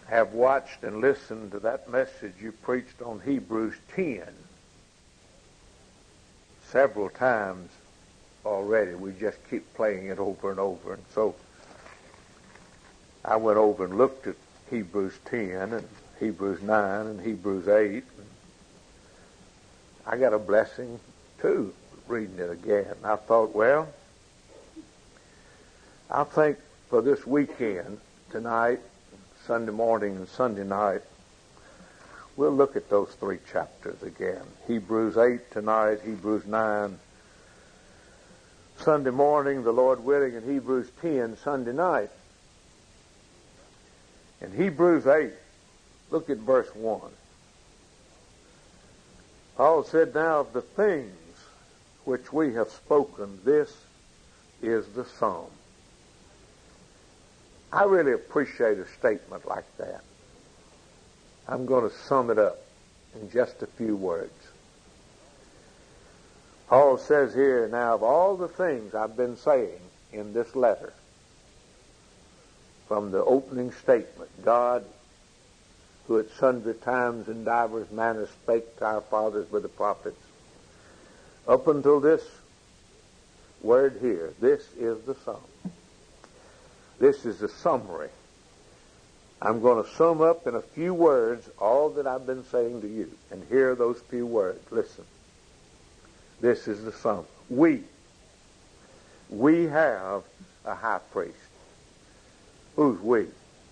have watched and listened to that message you preached on Hebrews 10 several times already. We just keep playing it over and over. And so I went over and looked at Hebrews 10 and Hebrews 9 and Hebrews 8. And I got a blessing, too, reading it again. I thought, well, I think for this weekend, tonight, Sunday morning and Sunday night, we'll look at those 3 chapters again. Hebrews 8 tonight, Hebrews 9 Sunday morning, the Lord willing, and Hebrews 10 Sunday night. In Hebrews 8, look at verse 1. Paul said, now of the things which we have spoken, this is the sum. I really appreciate a statement like that. I'm going to sum it up in just a few words. Paul says here, now of all the things I've been saying in this letter, from the opening statement, God, who at sundry times in divers manners spake to our fathers by the prophets, up until this word here, this is the sum. This is the summary. I'm going to sum up in a few words all that I've been saying to you. And hear those few words. Listen. This is the sum. We have a high priest. Who's we?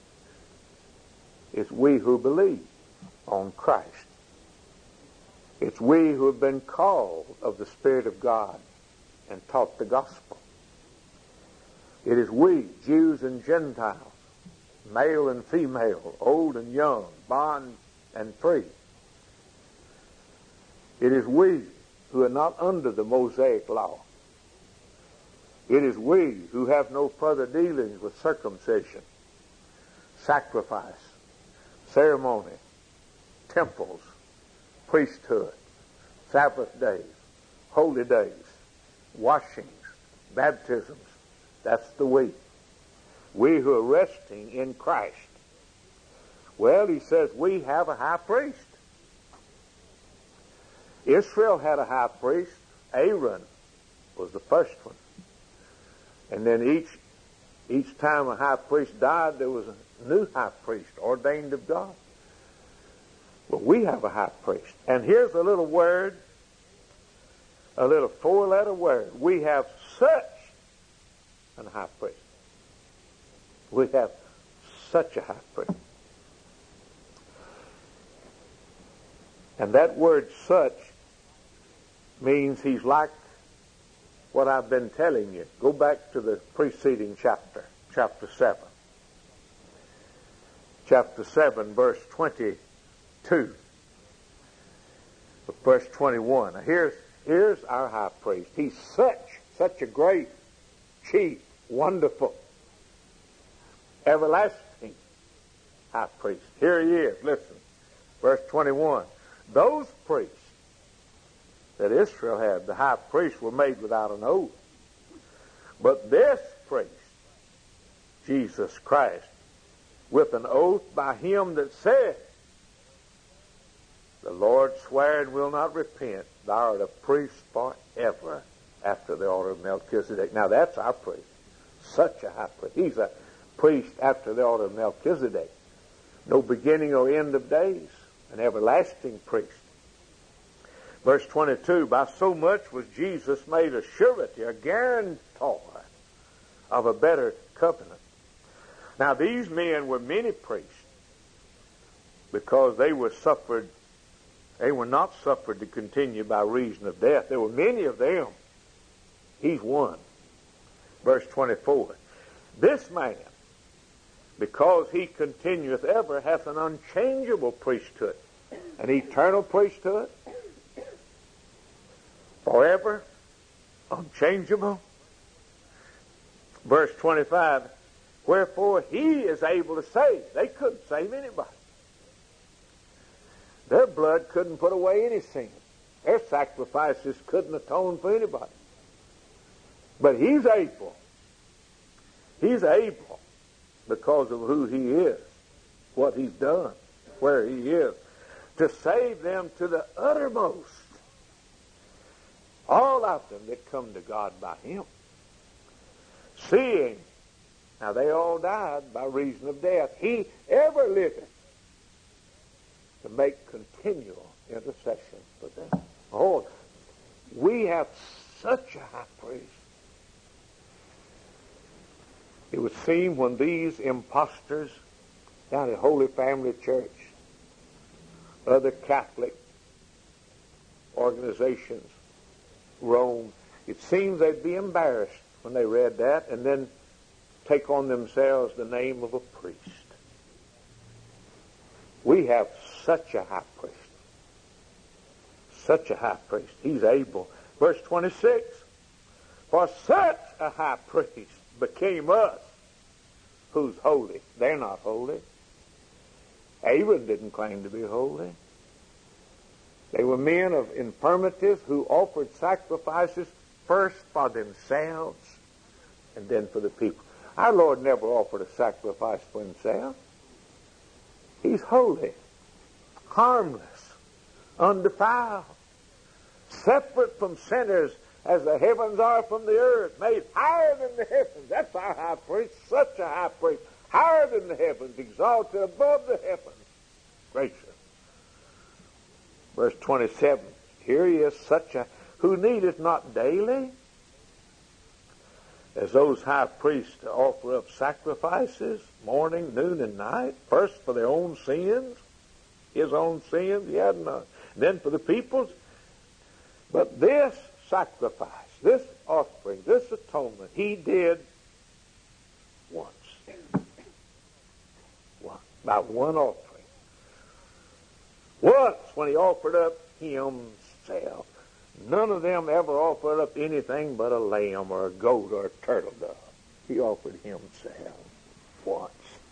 It's we who believe on Christ. It's we who have been called of the Spirit of God and taught the gospel. It is we, Jews and Gentiles, male and female, old and young, bond and free. It is we who are not under the Mosaic law. It is we who have no further dealings with circumcision, sacrifice, ceremony, temples, priesthood, Sabbath days, holy days, washings, baptisms. That's the we. We who are resting in Christ. Well, he says we have a high priest. Israel had a high priest. Aaron was the first one. And then each time a high priest died, there was a new high priest ordained of God. But we have a high priest. And here's a little word, a little 4-letter word. We have such a high priest. We have such a high priest. And that word such means he's like what I've been telling you. Go back to the preceding chapter, chapter 7. Chapter 7, verse 22. Verse 21. Now here's our high priest. He's such a great, chief, wonderful, everlasting high priest. Here he is. Listen. Verse 21. Those priests that Israel had, the high priests, were made without an oath. But this priest, Jesus Christ, with an oath by him that said, the Lord sware and will not repent, thou art a priest forever after the order of Melchizedek. Now that's our priest. Such a high priest. He's a priest after the order of Melchizedek. No beginning or end of days. An everlasting priest. Verse 22, by so much was Jesus made a surety, a guarantor of a better covenant. Now these men were many priests because they were not suffered to continue by reason of death. There were many of them. He's one. Verse 24, this man, because he continueth ever, hath an unchangeable priesthood, an eternal priesthood, forever, unchangeable. Verse 25, wherefore he is able to save. They couldn't save anybody. Their blood couldn't put away any sin. Their sacrifices couldn't atone for anybody. But he's able. He's able because of who he is. what he's done, where he is, to save them to the uttermost. All of them that come to God by him. Seeing, now they all died by reason of death. He ever liveth to make continual intercession for them. Oh, we have such a high priest. It would seem when these impostors down at Holy Family Church, other Catholic organizations, Rome, it seems they'd be embarrassed when they read that and then take on themselves the name of a priest. We have such a high priest. Such a high priest. He's able. Verse 26, for such a high priest became us, who's holy. They're not holy. Aaron didn't claim to be holy. They were men of infirmities who offered sacrifices first for themselves and then for the people. Our Lord never offered a sacrifice for himself. He's holy, harmless, undefiled, separate from sinners as the heavens are from the earth, made higher than the heavens. That's our high priest, such a high priest, higher than the heavens, exalted above the heavens. Gracious. Verse 27, here he is, such a, who needeth not daily, as those high priests, to offer up sacrifices morning, noon, and night, first for their own sins, his own sins, he had none. Then for the people's. But this sacrifice, this offering, this atonement, he did once. By one offering. Once when he offered up himself. None of them ever offered up anything but a lamb or a goat or a turtle dove. He offered himself once.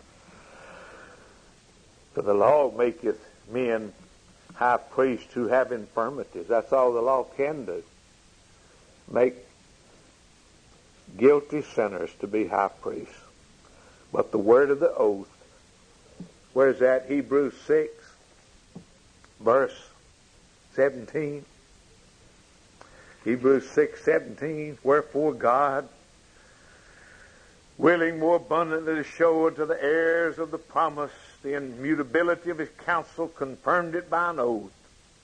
For the law maketh men high priests who have infirmities. That's all the law can do. Make guilty sinners to be high priests. But the word of the oath, where's that? Hebrews 6, verse 17. Hebrews 6:17, wherefore God, willing more abundantly to show unto the heirs of the promise the immutability of his counsel, confirmed it by an oath.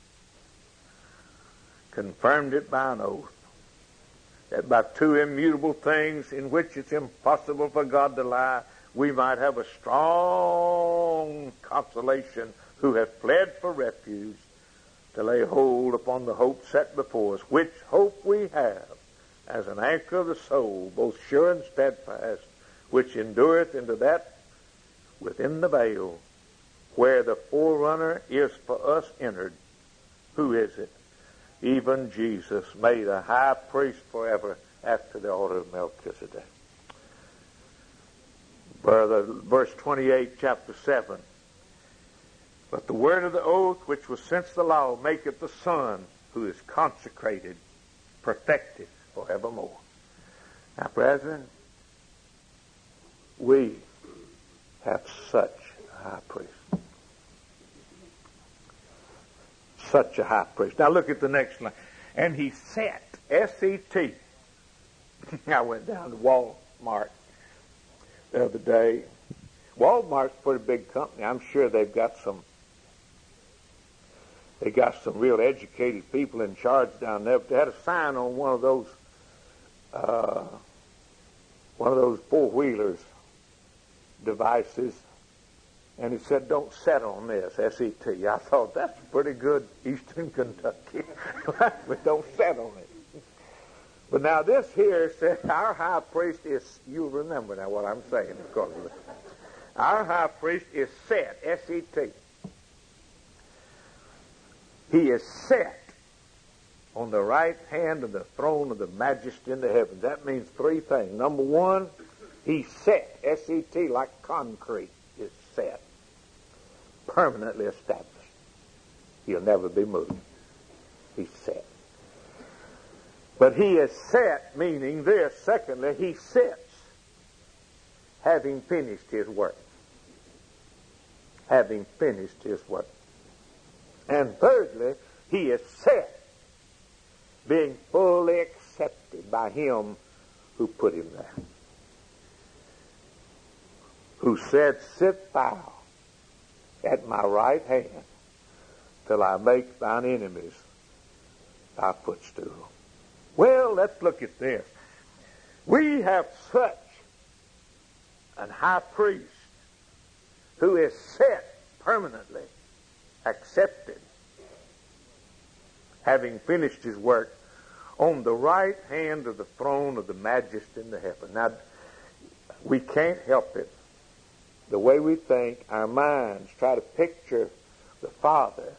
Confirmed it by an oath. That by two immutable things in which it's impossible for God to lie, we might have a strong consolation who have fled for refuge, to lay hold upon the hope set before us, which hope we have as an anchor of the soul, both sure and steadfast, which endureth into that within the veil, where the forerunner is for us entered. Who is it? Even Jesus, made a high priest forever after the order of Melchizedek. Verse 28, chapter 7. But the word of the oath, which was since the law, maketh the Son, who is consecrated, perfected forevermore. Now, brethren, we have such a high priest. Such a high priest. Now look at the next line. And he set, S-E-T. I went down to Walmart the other day. Walmart's a pretty big company. I'm sure they've got some real educated people in charge down there. But they had a sign on one of those four-wheelers devices, and it said, "Don't set on this," S-E-T. I thought, that's pretty good Eastern Kentucky. But don't set on it. But now this here says, our high priest is, you'll remember now what I'm saying, of course. Our high priest is set, S-E-T. He is set on the right hand of the throne of the majesty in the heavens. That means three things. Number one, he's set, S-E-T, like concrete is set, permanently established. He'll never be moved. He's set. But he is set, meaning this. Secondly, he sits, having finished his work. having finished his work. And thirdly, he is set, being fully accepted by him who put him there, who said, sit thou at my right hand till I make thine enemies thy footstool. Well, let's look at this. We have such an high priest who is set permanently, accepted, having finished his work, on the right hand of the throne of the Majesty in the heaven. Now, we can't help it. The way we think, our minds try to picture the Father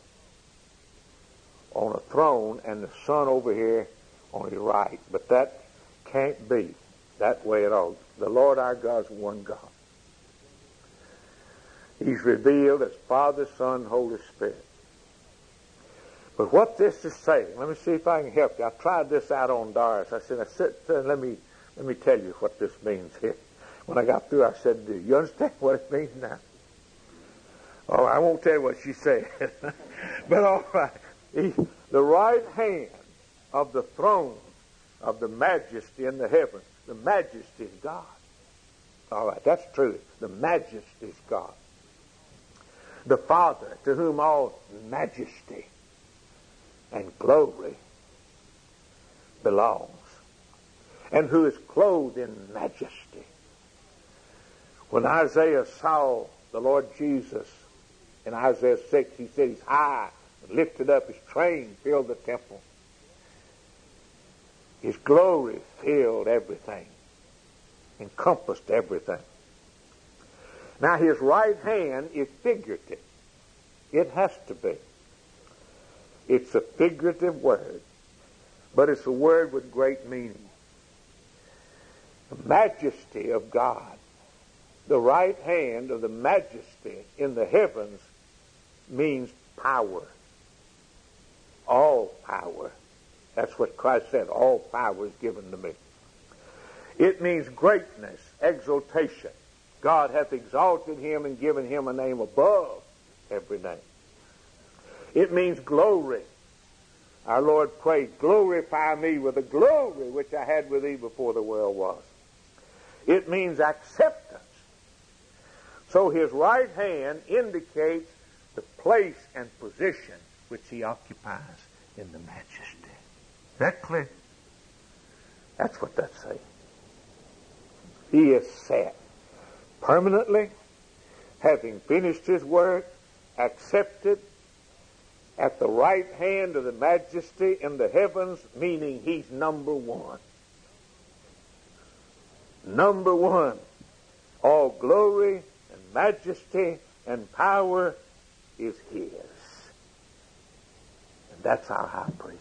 on a throne and the Son over here on his right. But that can't be that way at all. The Lord our God is one God. He's revealed as Father, Son, Holy Spirit. But what this is saying, let me see if I can help you. I tried this out on Doris. I said, let me tell you what this means here. When I got through, I said, do you understand what it means now? Oh, I won't tell you what she said. But all right. The right hand of the throne of the Majesty in the heavens. The Majesty is God. All right, that's true. The Majesty is God. The Father, to whom all majesty and glory belongs, and who is clothed in majesty. When Isaiah saw the Lord Jesus in Isaiah 6, he said he's high and lifted up, his train filled the temple. His glory filled everything, encompassed everything. Now his right hand is figurative. It has to be. It's a figurative word, but it's a word with great meaning. The majesty of God, the right hand of the Majesty in the heavens, means power. All power. That's what Christ said. All power is given to me. It means greatness, exaltation. God hath exalted him and given him a name above every name. It means glory. Our Lord prayed, glorify me with the glory which I had with thee before the world was. It means acceptance. So his right hand indicates the place and position which he occupies in the majesty. Is that clear? That's what that's saying. He is set permanently, having finished his work, accepted at the right hand of the Majesty in the heavens, meaning he's number one. Number one. All glory and majesty and power is his. And that's our high priest.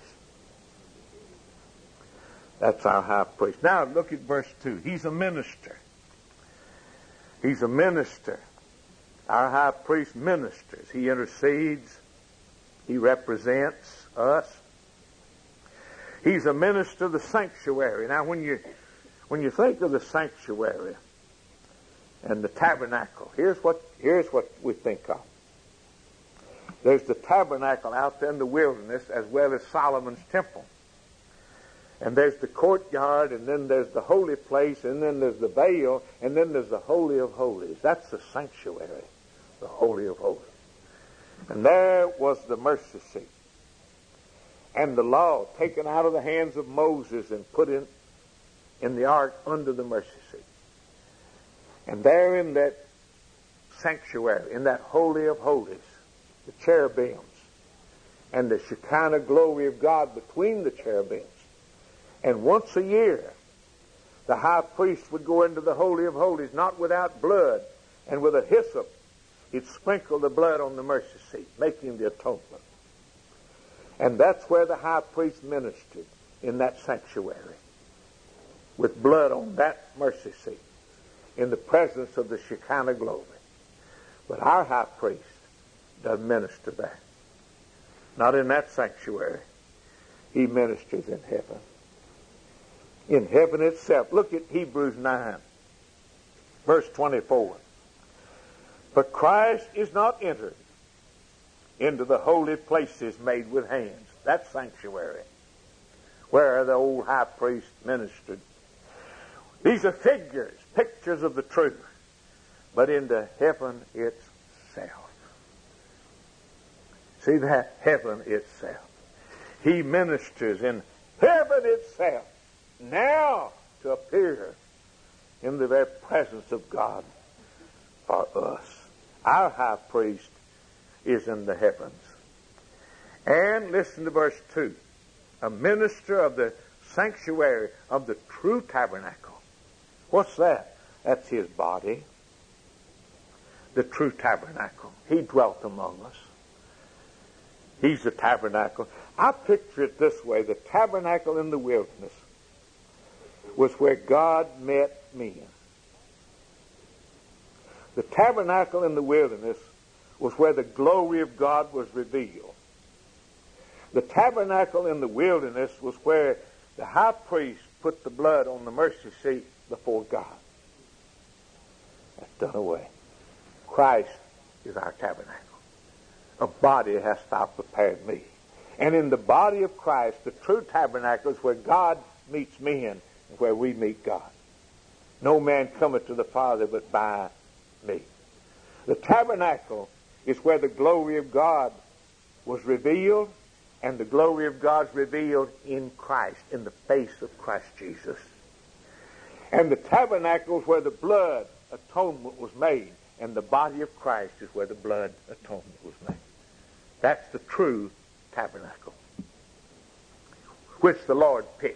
That's our high priest. Now look at verse 2. He's a minister. He's a minister. Our high priest ministers. He intercedes. He represents us. He's a minister of the sanctuary. Now when you think of the sanctuary and the tabernacle, here's what we think of. There's the tabernacle out there in the wilderness, as well as Solomon's temple. And there's the courtyard, and then there's the holy place, and then there's the veil, and then there's the Holy of Holies. That's the sanctuary, the Holy of Holies. And there was the mercy seat. And the law taken out of the hands of Moses and put in the ark under the mercy seat. And there in that sanctuary, in that Holy of Holies, the cherubims and the Shekinah glory of God between the cherubims. And once a year, the high priest would go into the Holy of Holies, not without blood, and with a hyssop, he'd sprinkle the blood on the mercy seat, making the atonement. And that's where the high priest ministered, in that sanctuary, with blood on that mercy seat, in the presence of the Shekinah glory. But our high priest doesn't minister there. Not in that sanctuary. He ministers in heaven. In heaven itself. Look at Hebrews 9, verse 24. But Christ is not entered into the holy places made with hands. That's sanctuary, where the old high priest ministered. These are figures, pictures of the truth, but into heaven itself. See that? Heaven itself. He ministers in heaven itself now to appear in the very presence of God for us. Our high priest is in the heavens. And listen to verse 2. A minister of the sanctuary of the true tabernacle. What's that? That's his body. The true tabernacle. He dwelt among us. He's the tabernacle. I picture it this way. The tabernacle in the wilderness was where God met men. The tabernacle in the wilderness was where the glory of God was revealed. The tabernacle in the wilderness was where the high priest put the blood on the mercy seat before God. That's done away. Christ is our tabernacle. A body has thou prepared me. And in the body of Christ, the true tabernacle is where God meets men and where we meet God. No man cometh to the Father but by me. The tabernacle is where the glory of God was revealed, and the glory of God's revealed in Christ, in the face of Christ Jesus. And the tabernacle is where the blood atonement was made, and the body of Christ is where the blood atonement was made. That's the true tabernacle, which the Lord pitched.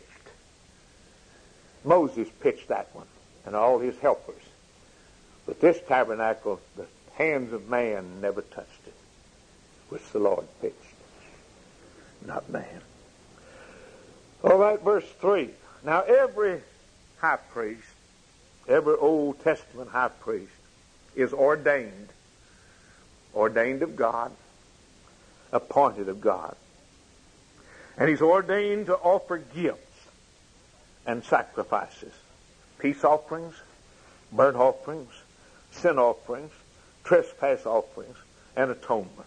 Moses pitched that one, and all his helpers. But this tabernacle, the hands of man never touched it, which the Lord pitched, not man. All right, verse 3. Now every high priest, every Old Testament high priest is ordained of God, appointed of God. And he's ordained to offer gifts and sacrifices, peace offerings, burnt offerings, sin offerings, trespass offerings, and atonement.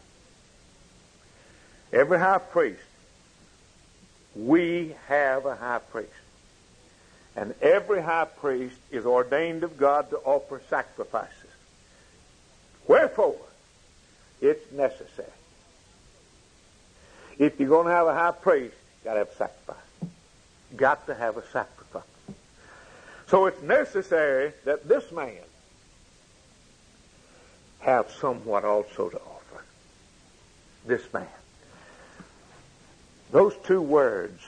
Every high priest, we have a high priest. And every high priest is ordained of God to offer sacrifices. Wherefore, it's necessary. If you're going to have a high priest, you've got to have a sacrifice. You've got to have a sacrifice. So it's necessary that this man have somewhat also to offer. This man. Those two words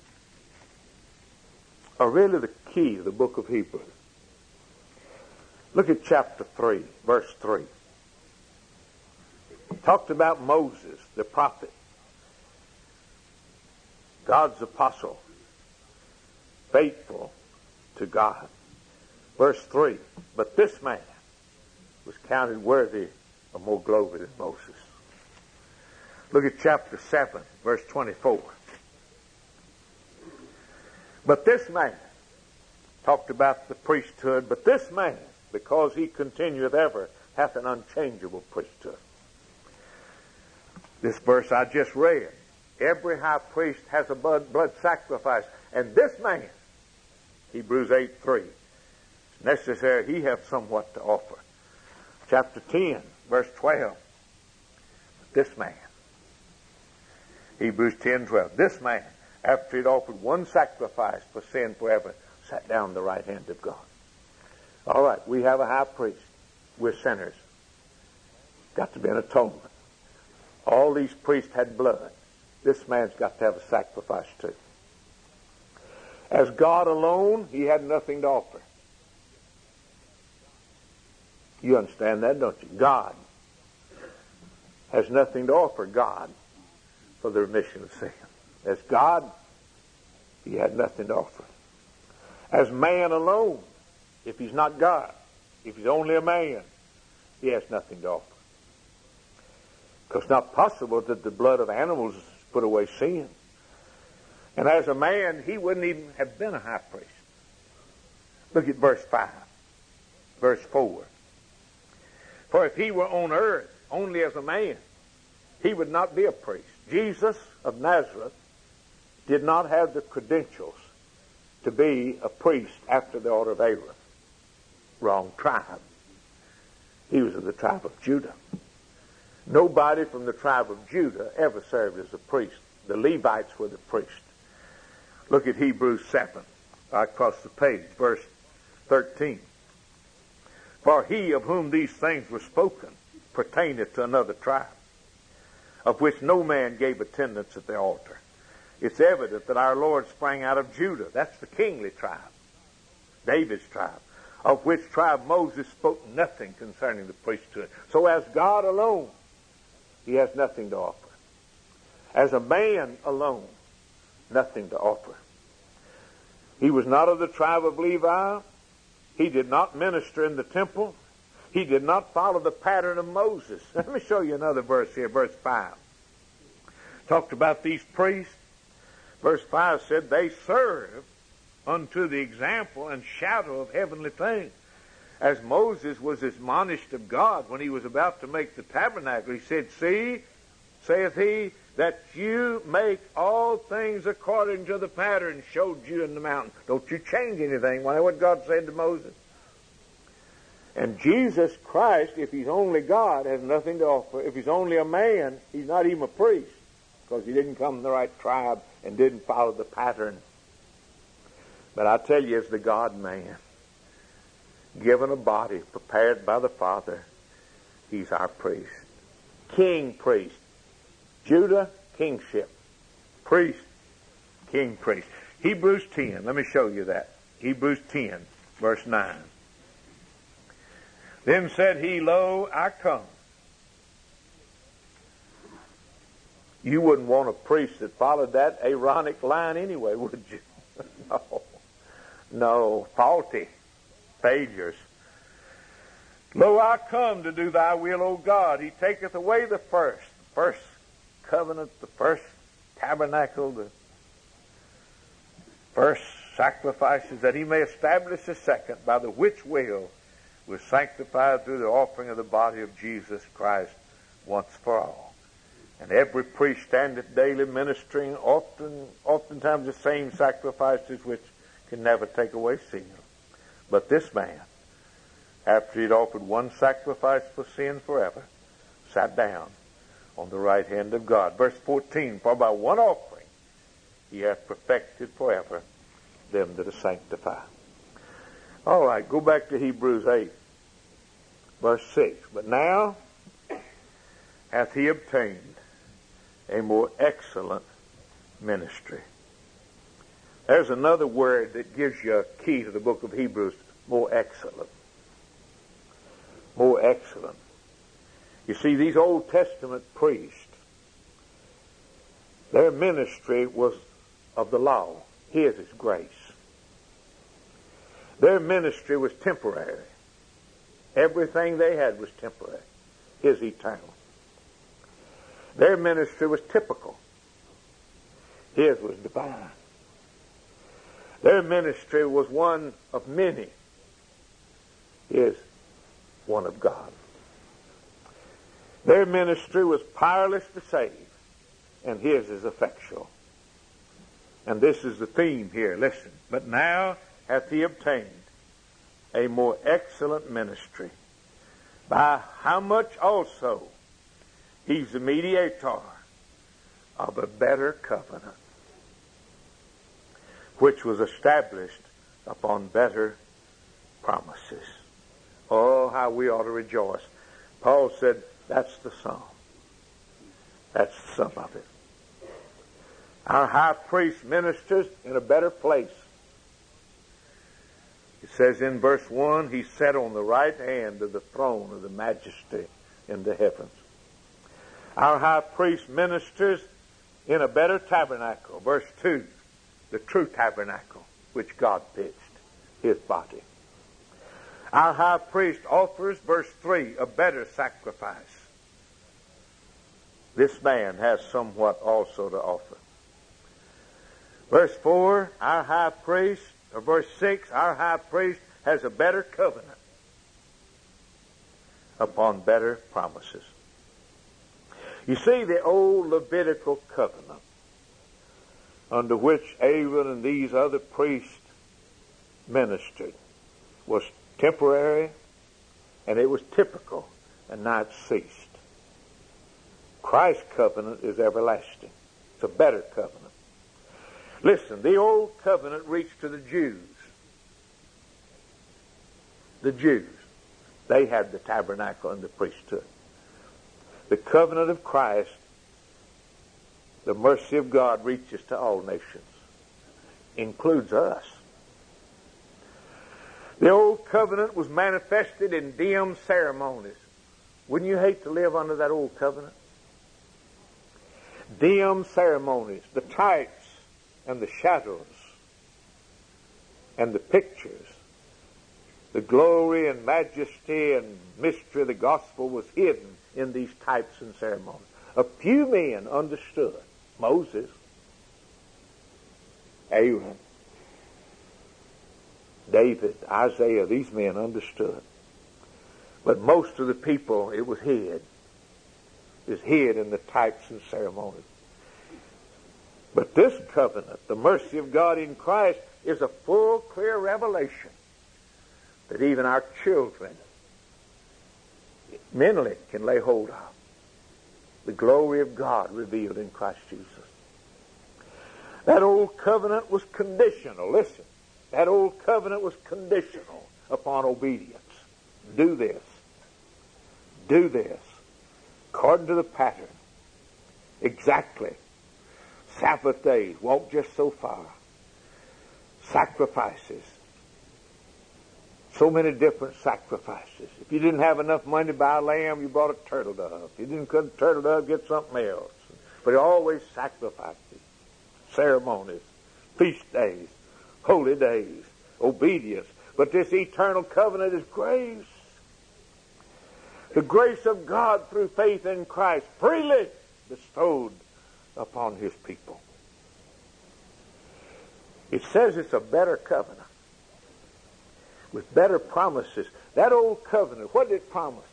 are really the key to the book of Hebrews. Look at chapter 3, verse 3. It talked about Moses, the prophet, God's apostle, faithful to God. Verse 3, but this man was counted worthy of more glory than Moses. Look at chapter 7, verse 24. But this man, talked about the priesthood, but this man, because he continueth ever, hath an unchangeable priesthood. This verse I just read. Every high priest has a blood sacrifice. And this man, Hebrews 8:3, it's necessary he have somewhat to offer. Chapter 10, verse 12. This man, Hebrews 10:12, this man, after he'd offered one sacrifice for sin forever, sat down at the right hand of God. All right, we have a high priest. We're sinners. Got to be an atonement. All these priests had blood. This man's got to have a sacrifice too. As God alone, he had nothing to offer. You understand that, don't you? God has nothing to offer God for the remission of sin. As God, he had nothing to offer. As man alone, if he's not God, if he's only a man, he has nothing to offer. Because it's not possible that the blood of animals put away sin. And as a man, he wouldn't even have been a high priest. Look at verse 5. Verse 4. For if he were on earth only as a man, he would not be a priest. Jesus of Nazareth did not have the credentials to be a priest after the order of Aaron. Wrong tribe. He was of the tribe of Judah. Nobody from the tribe of Judah ever served as a priest. The Levites were the priests. Look at Hebrews 7, across the page, verse 13. For he of whom these things were spoken pertaineth to another tribe, of which no man gave attendance at the altar. It's evident that our Lord sprang out of Judah. That's the kingly tribe, David's tribe, of which tribe Moses spoke nothing concerning the priesthood. So as God alone, he has nothing to offer. As a man alone, nothing to offer. He was not of the tribe of Levi. He did not minister in the temple. He did not follow the pattern of Moses. Let me show you another verse here, verse 5. Talked about these priests. Verse 5 said, they serve unto the example and shadow of heavenly things. As Moses was admonished of God when he was about to make the tabernacle, he said, see, saith he, that you make all things according to the pattern showed you in the mountain. Don't you change anything. Why, what God said to Moses. And Jesus Christ, if he's only God, has nothing to offer. If he's only a man, he's not even a priest, because he didn't come from the right tribe and didn't follow the pattern. But I tell you, as the God-man, given a body prepared by the Father, he's our priest. King priest. Judah, kingship. Priest, king priest. Hebrews 10, let me show you that. Hebrews 10, verse 9. Then said he, lo, I come. You wouldn't want a priest that followed that Aaronic line anyway, would you? No, faulty, failures. Lo, I come to do thy will, O God. He taketh away the first covenant, the first tabernacle, the first sacrifices, that he may establish the second, by the which will was sanctified through the offering of the body of Jesus Christ once for all. And every priest standeth daily ministering, oftentimes the same sacrifices which can never take away sin. But this man, after he had offered one sacrifice for sin forever, sat down on the right hand of God. Verse 14, for by one offering he hath perfected forever them that are sanctified. All right, go back to Hebrews 8, verse 6. But now hath he obtained a more excellent ministry. There's another word that gives you a key to the book of Hebrews, more excellent. More excellent. You see, these Old Testament priests, their ministry was of the law. His is grace. Their ministry was temporary. Everything they had was temporary. His eternal. Their ministry was typical. His was divine. Their ministry was one of many. His, one of God. Their ministry was powerless to save, and his is effectual. And this is the theme here. Listen. But now hath he obtained a more excellent ministry, by how much also he's the mediator of a better covenant, which was established upon better promises. Oh, how we ought to rejoice. Paul said, that's the sum. That's the sum of it. Our high priest ministers in a better place. It says in verse 1, he sat on the right hand of the throne of the majesty in the heavens. Our high priest ministers in a better tabernacle. Verse 2, the true tabernacle, which God pitched, his body. Our high priest offers, verse 3, a better sacrifice. This man has somewhat also to offer. Verse 4, our high priest, or verse 6, our high priest has a better covenant. upon better promises. You see, the old Levitical covenant, under which Aaron and these other priests ministered, was temporary, and it was typical, and now it's ceased. Christ's covenant is everlasting. It's a better covenant. Listen, the old covenant reached to the Jews. The Jews, they had the tabernacle and the priesthood. The covenant of Christ, the mercy of God, reaches to all nations, includes us. The old covenant was manifested in dim ceremonies. Wouldn't you hate to live under that old covenant? Dim ceremonies, the types and the shadows and the pictures. The glory and majesty and mystery of the gospel was hidden in these types and ceremonies. A few men understood. Moses, Aaron, David, Isaiah, these men understood. But most of the people, it was hid. It was hid in the types and ceremonies. But this covenant, the mercy of God in Christ, is a full, clear revelation that even our children mentally can lay hold of. The glory of God revealed in Christ Jesus. That old covenant was conditional. Listen, that old covenant was conditional upon obedience. Do this. Do this. According to the pattern. Exactly. Sabbath days. Walk just so far. Sacrifices. So many different sacrifices. If you didn't have enough money to buy a lamb, you bought a turtle dove. If you didn't cut a turtle dove, get something else. But always sacrifices, ceremonies, feast days, holy days, obedience. But this eternal covenant is grace. The grace of God through faith in Christ, freely bestowed upon His people. It says it's a better covenant, with better promises. That old covenant, what did it promise?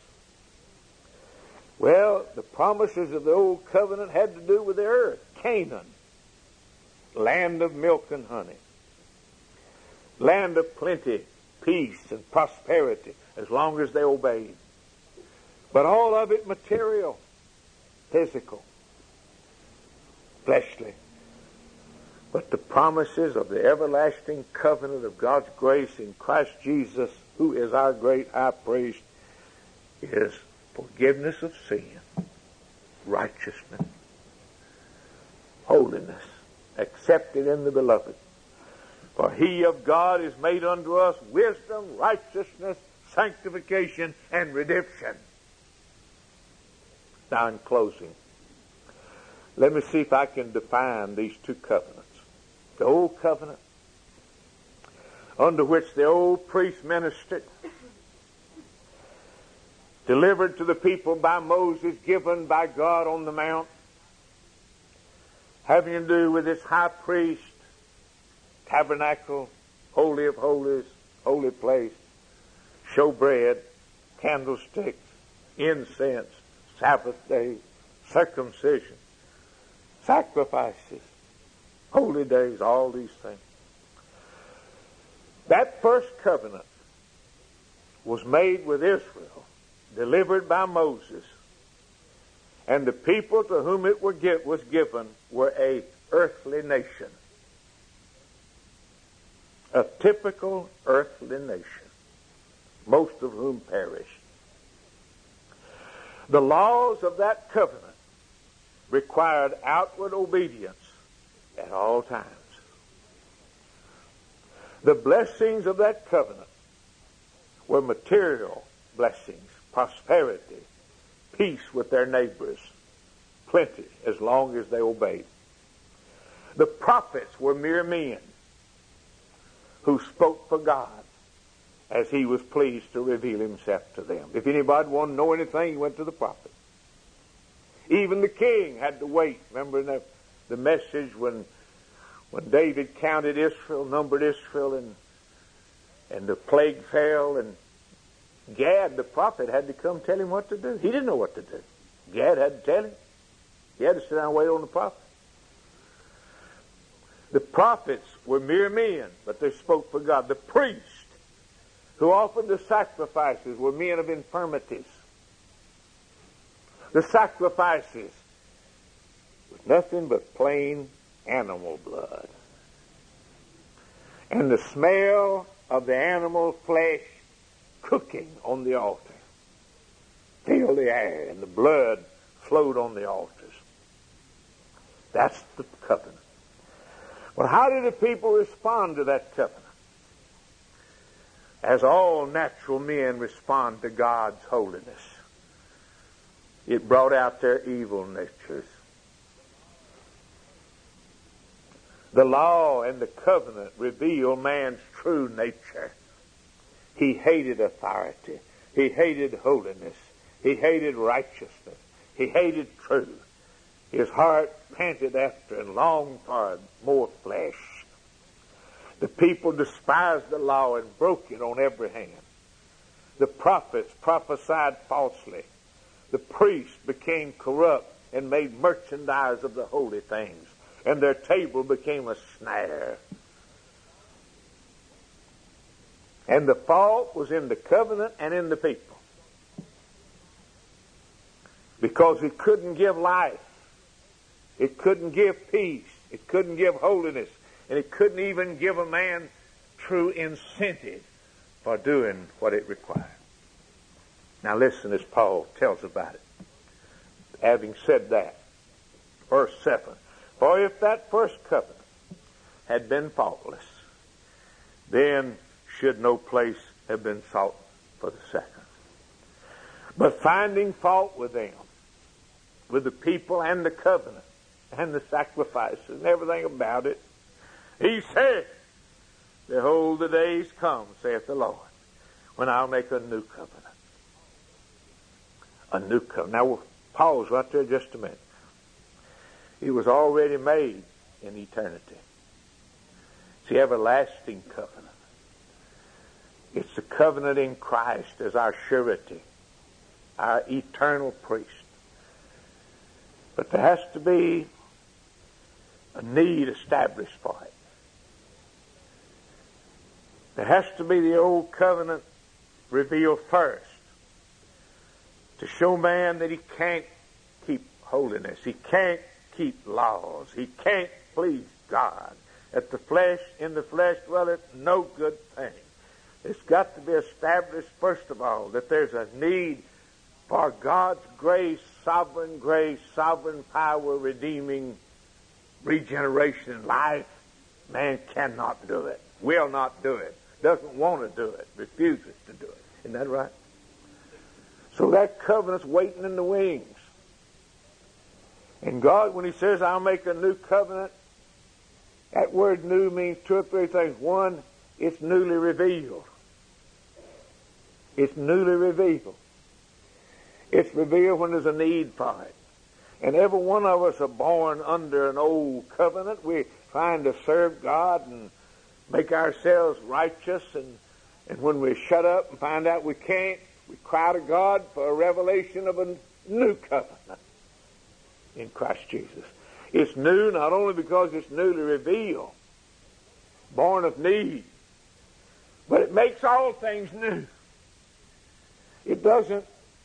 Well, the promises of the old covenant had to do with the earth. Canaan, land of milk and honey, land of plenty, peace, and prosperity, as long as they obeyed. But all of it material, physical, fleshly. But the promises of the everlasting covenant of God's grace in Christ Jesus, who is our great high priest, is forgiveness of sin, righteousness, holiness, accepted in the beloved. For He of God is made unto us wisdom, righteousness, sanctification, and redemption. Now in closing, let me see if I can define these two covenants. The old covenant, under which the old priest ministered, delivered to the people by Moses, given by God on the mount, having to do with this high priest, tabernacle, holy of holies, holy place, showbread, candlesticks, incense, Sabbath day, circumcision, sacrifices, holy days, all these things. That first covenant was made with Israel, delivered by Moses, and the people to whom it was given were a earthly nation. A typical earthly nation, most of whom perished. The laws of that covenant required outward obedience at all times. The blessings of that covenant were material blessings, prosperity, peace with their neighbors, plenty as long as they obeyed. The prophets were mere men who spoke for God as He was pleased to reveal Himself to them. If anybody wanted to know anything, he went to the prophet. Even the king had to wait. Remember the message when David counted Israel, numbered Israel, and the plague fell, and Gad, the prophet, had to come tell him what to do. He didn't know what to do. Gad had to tell him. He had to sit down and wait on the prophet. The prophets were mere men, but they spoke for God. The priests who offered the sacrifices were men of infirmities. The sacrifices was nothing but plain animal blood. And the smell of the animal flesh cooking on the altar filled the air, and the blood flowed on the altars. That's the covenant. Well, how did the people respond to that covenant? As all natural men respond to God's holiness. It brought out their evil natures. The law and the covenant reveal man's true nature. He hated authority. He hated holiness. He hated righteousness. He hated truth. His heart panted after and longed for more flesh. The people despised the law and broke it on every hand. The prophets prophesied falsely. The priests became corrupt and made merchandise of the holy things, and their table became a snare. And the fault was in the covenant and in the people, because it couldn't give life. It couldn't give peace. It couldn't give holiness. And it couldn't even give a man true incentive for doing what it required. Now listen as Paul tells about it. Having said that, verse 7, for if that first covenant had been faultless, then should no place have been sought for the second. But finding fault with them, with the people and the covenant, and the sacrifices and everything about it, he said, behold, the days come, saith the Lord, when I'll make a new covenant. A new covenant. Now, we'll pause right there just a minute. It was already made in eternity. It's the everlasting covenant. It's the covenant in Christ as our surety, our eternal priest. But there has to be a need established for it. There has to be the old covenant revealed first to show man that he can't keep holiness. He can't keep laws. He can't please God. That the flesh, in the flesh dwelleth no good thing. It's got to be established, first of all, that there's a need for God's grace, sovereign power, redeeming regeneration in life. Man cannot do it, will not do it, doesn't want to do it, refuses to do it. Isn't that right? So that covenant's waiting in the wings. And God, when He says, I'll make a new covenant, that word new means two or three things. One, it's newly revealed. It's newly revealed. It's revealed when there's a need for it. And every one of us are born under an old covenant. We're trying to serve God and make ourselves righteous. And when we shut up and find out we can't, we cry to God for a revelation of a new covenant in Christ Jesus. It's new not only because it's newly revealed, born of need, but it makes all things new. It doesn't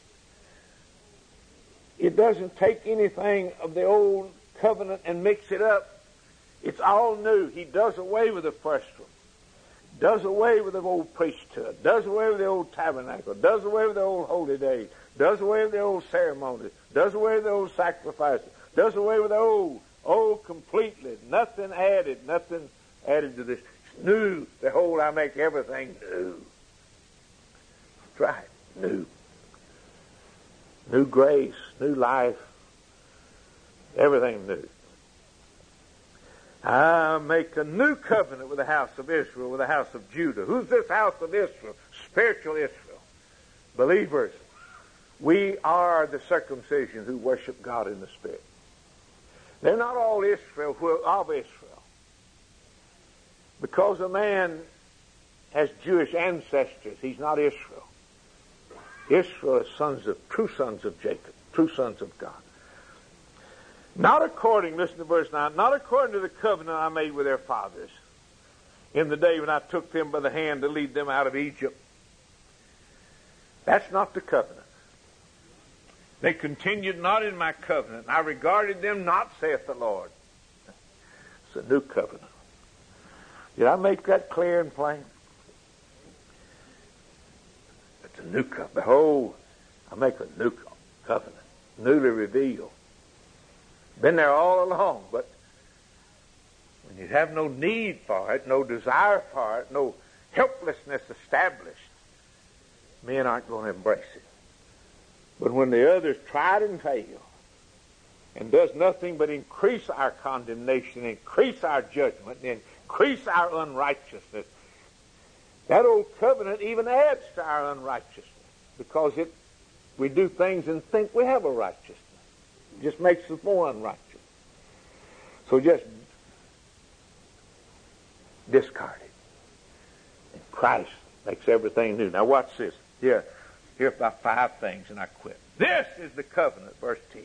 take anything of the old covenant and mix it up. It's all new. He does away with the first one. Does away with the old priesthood. Does away with the old tabernacle. Does away with the old holy days. Does away with the old ceremonies. Does away with the old sacrifices. Does away with the old completely. Nothing added to this. It's new. Behold, I make everything new. That's right. New. New grace, new life, everything new. I make a new covenant with the house of Israel, with the house of Judah. Who's this house of Israel? Spiritual Israel. Believers. We are the circumcision who worship God in the Spirit. They're not all Israel who are of Israel. Because a man has Jewish ancestors, he's not Israel. Israel is true sons of Jacob, true sons of God. Not according, listen to verse 9, not according to the covenant I made with their fathers in the day when I took them by the hand to lead them out of Egypt. That's not the covenant. They continued not in my covenant. I regarded them not, saith the Lord. It's a new covenant. Did I make that clear and plain? It's a new covenant. Behold, I make a new covenant, newly revealed. Been there all along, but when you have no need for it, no desire for it, no helplessness established, men aren't going to embrace it. But when the others tried and failed, and does nothing but increase our condemnation, increase our judgment, and increase our unrighteousness, that old covenant even adds to our unrighteousness, because we do things and think we have a righteousness. It just makes us more unrighteous. So just discard it. And Christ makes everything new. Now watch this. Here are about 5 things, and I quit. This is the covenant, verse 10.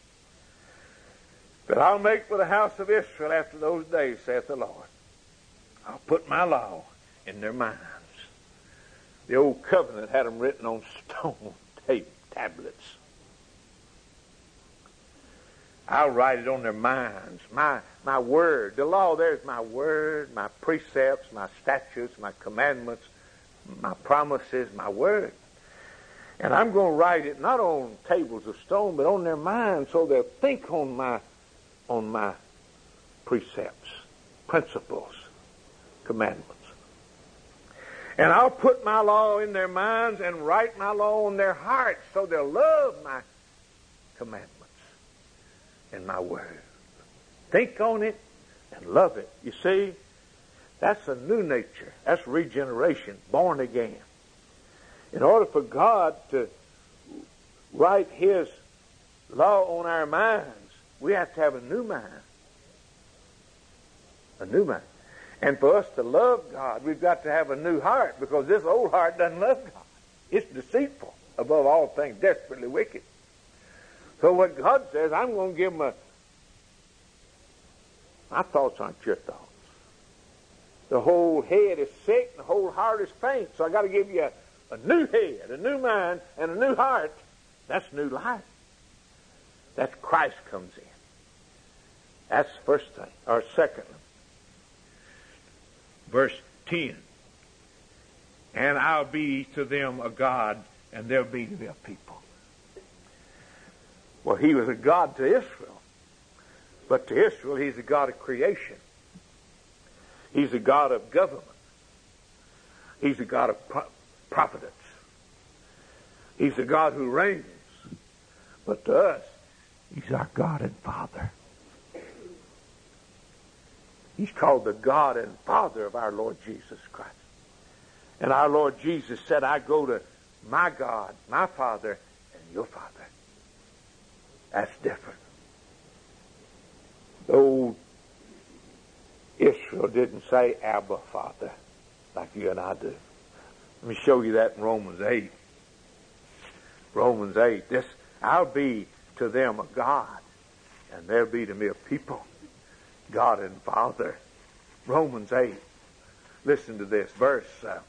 That I'll make with the house of Israel after those days, saith the Lord. I'll put my law in their minds. The old covenant had them written on stone tablets. I'll write it on their minds. My word. The law there is my word, my precepts, my statutes, my commandments, my promises, my word. And I'm going to write it not on tables of stone, but on their minds, so they'll think on my precepts, principles, commandments. And I'll put my law in their minds and write my law on their hearts, so they'll love my commandments and my word. Think on it and love it. You see, that's a new nature. That's regeneration, born again. In order for God to write His law on our minds, we have to have a new mind. A new mind. And for us to love God, we've got to have a new heart, because this old heart doesn't love God. It's deceitful above all things, desperately wicked. So what God says, I'm going to give them my thoughts aren't your thoughts. The whole head is sick and the whole heart is faint. So I got to give you a new head, a new mind, and a new heart. That's new life. That's Christ comes in. That's the first thing. Or second, verse 10. And I'll be to them a God, and they'll be to their people. Well, He was a God to Israel. But to Israel, He's a God of creation. He's a God of government. He's a God of providence. He's a God who reigns. But to us, He's our God and Father. He's called the God and Father of our Lord Jesus Christ. And our Lord Jesus said, I go to my God, my Father, and your Father. That's different. Old Israel didn't say Abba, Father, like you and I do. Let me show you that in Romans 8. Romans 8. I'll be to them a God, and they'll be to me a people. God and Father. Romans 8. Listen to this, verse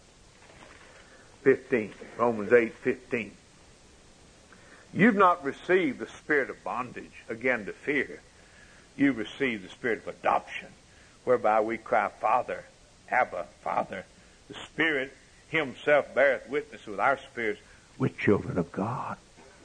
15. Romans 8:15. You've not received the spirit of bondage, again to fear. You've received the spirit of adoption, whereby we cry, Father, Abba, Father. The Spirit Himself beareth witness with our spirits, we're children of God.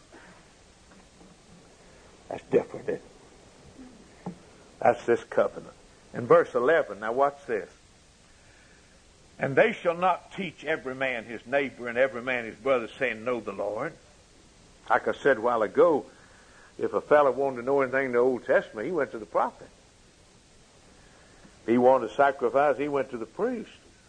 That's different, isn't it? That's this covenant. In verse 11, now watch this. And they shall not teach every man his neighbor and every man his brother, saying, Know the Lord. Like I said a while ago, if a fellow wanted to know anything in the Old Testament, he went to the prophet. If he wanted to sacrifice, he went to the priest.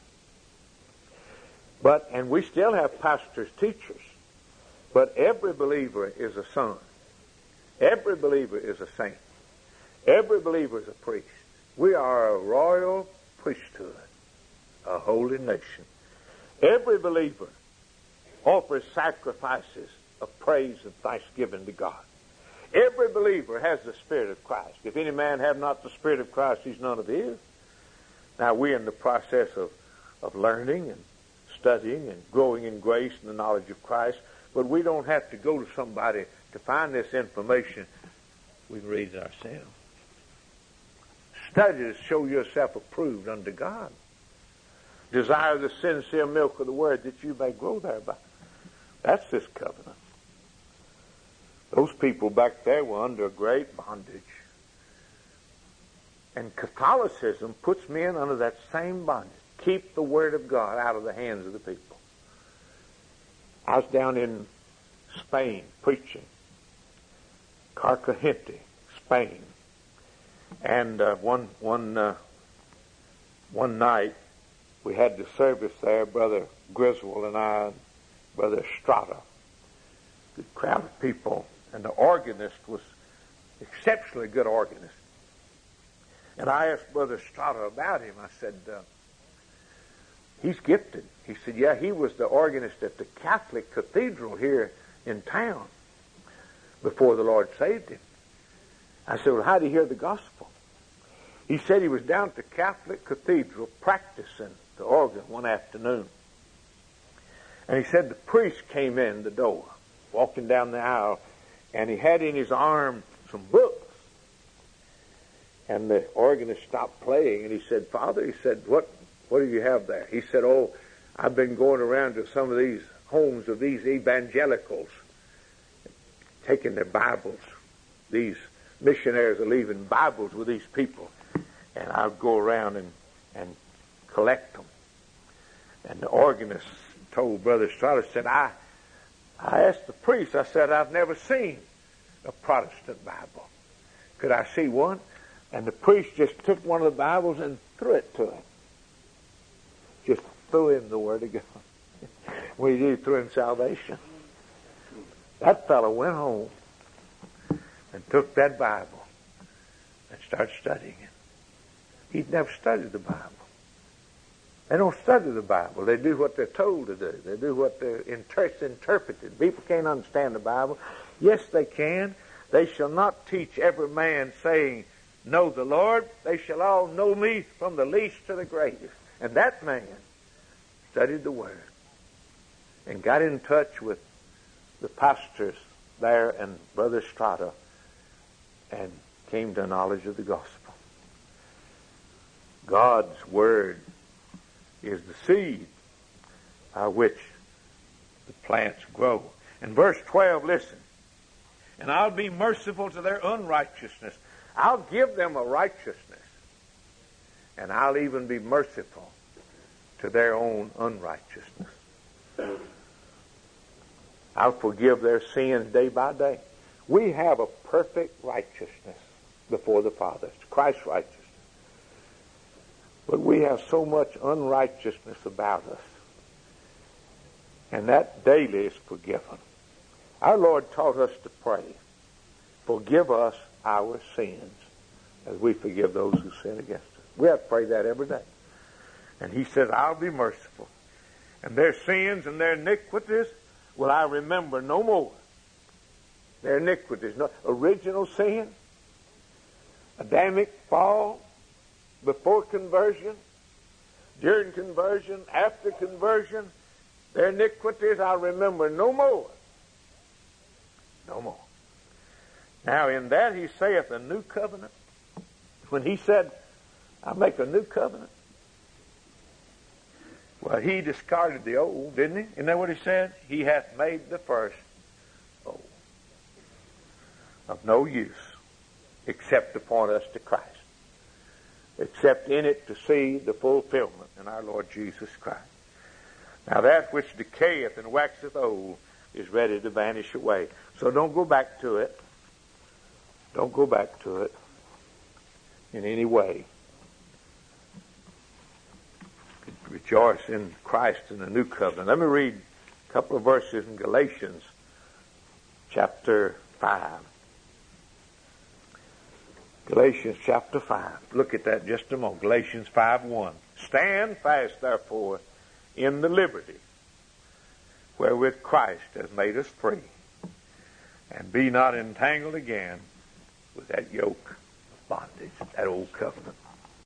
And we still have pastors, teachers. But every believer is a son. Every believer is a saint. Every believer is a priest. We are a royal priesthood, a holy nation. Every believer offers sacrifices of praise and thanksgiving to God. Every believer has the Spirit of Christ. If any man have not the Spirit of Christ, he's none of his. Now, we're in the process of learning and studying and growing in grace and the knowledge of Christ, but we don't have to go to somebody to find this information. We can read it ourselves. Study to show yourself approved unto God. Desire the sincere milk of the Word that you may grow thereby. That's this covenant. Those people back there were under great bondage. And Catholicism puts men under that same bondage. Keep the Word of God out of the hands of the people. I was down in Spain preaching. Carcagente, Spain. And one night we had the service there, Brother Griswold and I, and Brother Estrada. Good crowd of people. And the organist was exceptionally good organist. And I asked Brother Estrada about him. I said, he's gifted. He said, yeah, he was the organist at the Catholic Cathedral here in town before the Lord saved him. I said, well, how did he hear the gospel? He said he was down at the Catholic Cathedral practicing the organ one afternoon. And he said the priest came in the door, walking down the aisle, and he had in his arm some books. And the organist stopped playing, and he said, Father, he said, what do you have there? He said, oh, I've been going around to some of these homes of these evangelicals, taking their Bibles. These missionaries are leaving Bibles with these people. And I'll go around and collect them. And the organist told Brother Estrada, said, I asked the priest, I said, I've never seen a Protestant Bible. Could I see one? And the priest just took one of the Bibles and threw it to him. Just threw him the Word of God. When he did, he threw him salvation. That fellow went home and took that Bible and started studying it. He'd never studied the Bible. They don't study the Bible. They do what they're told to do. They do what they're interpreted. People can't understand the Bible. Yes, they can. They shall not teach every man saying, know the Lord. They shall all know me from the least to the greatest. And that man studied the Word and got in touch with the pastors there and Brother Estrada and came to a knowledge of the gospel. God's Word is the seed by which the plants grow. In verse 12, listen. And I'll be merciful to their unrighteousness. I'll give them a righteousness. And I'll even be merciful to their own unrighteousness. I'll forgive their sins day by day. We have a perfect righteousness before the Father. It's Christ's righteousness. But we have so much unrighteousness about us. And that daily is forgiven. Our Lord taught us to pray, forgive us our sins as we forgive those who sin against us. We have to pray that every day. And he says, I'll be merciful. And their sins and their iniquities will I remember no more. Their iniquities, no original sin, Adamic fall, before conversion, during conversion, after conversion, their iniquities I'll remember no more. No more. Now in that he saith a new covenant. When he said, I make a new covenant. Well, he discarded the old, didn't he? Isn't that what he said? He hath made the first old. Of no use, except to point us to Christ. Except in it to see the fulfillment in our Lord Jesus Christ. Now that which decayeth and waxeth old is ready to vanish away. So don't go back to it. Don't go back to it in any way. Rejoice in Christ in the new covenant. Let me read a couple of verses in Galatians chapter 5. Galatians chapter 5. Look at that just a moment. Galatians 5:1. Stand fast, therefore, in the liberty wherewith Christ has made us free, and be not entangled again with that yoke of bondage, that old covenant.